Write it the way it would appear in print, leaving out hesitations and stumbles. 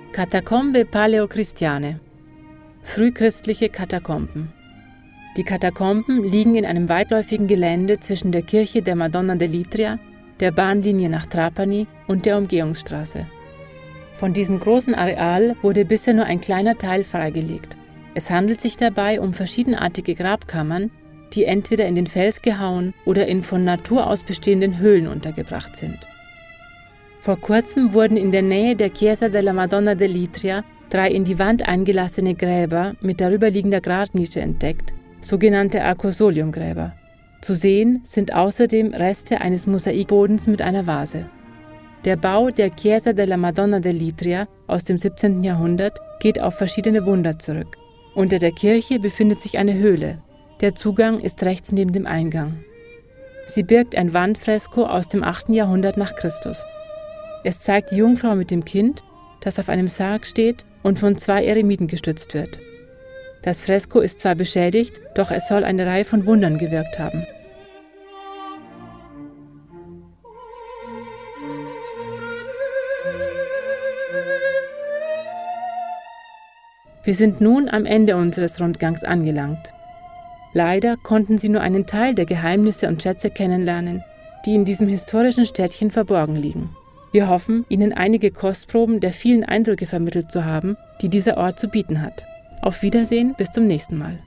Catacombe Paläochristiane, frühchristliche Katakomben. Die Katakomben liegen in einem weitläufigen Gelände zwischen der Kirche der Madonna dell'Itria, der Bahnlinie nach Trapani und der Umgehungsstraße. Von diesem großen Areal wurde bisher nur ein kleiner Teil freigelegt. Es handelt sich dabei um verschiedenartige Grabkammern, die entweder in den Fels gehauen oder in von Natur aus bestehenden Höhlen untergebracht sind. Vor kurzem wurden in der Nähe der Chiesa della Madonna dell'Itria 3 in die Wand eingelassene Gräber mit darüberliegender Gradnische entdeckt, sogenannte Arcosolium-Gräber. Zu sehen sind außerdem Reste eines Mosaikbodens mit einer Vase. Der Bau der Chiesa della Madonna dell'Itria aus dem 17. Jahrhundert geht auf verschiedene Wunder zurück. Unter der Kirche befindet sich eine Höhle. Der Zugang ist rechts neben dem Eingang. Sie birgt ein Wandfresko aus dem 8. Jahrhundert nach Christus. Es zeigt die Jungfrau mit dem Kind, das auf einem Sarg steht und von 2 Eremiten gestützt wird. Das Fresko ist zwar beschädigt, doch es soll eine Reihe von Wundern gewirkt haben. Wir sind nun am Ende unseres Rundgangs angelangt. Leider konnten Sie nur einen Teil der Geheimnisse und Schätze kennenlernen, die in diesem historischen Städtchen verborgen liegen. Wir hoffen, Ihnen einige Kostproben der vielen Eindrücke vermittelt zu haben, die dieser Ort zu bieten hat. Auf Wiedersehen, bis zum nächsten Mal.